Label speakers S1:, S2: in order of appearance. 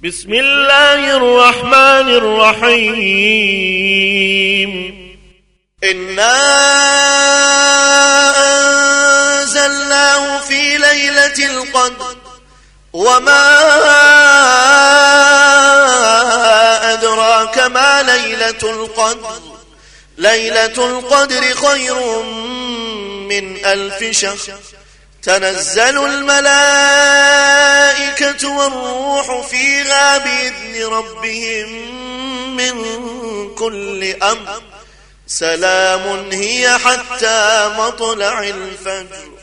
S1: بسم الله الرحمن الرحيم.
S2: إنا أنزلناه في ليلة القدر وما أدراك ما ليلة القدر. ليلة القدر خير من 1000 شهر. تنزل الملائكة والروح فيها بإذن ربهم من كل أمر. سلام هي حتى مطلع الفجر.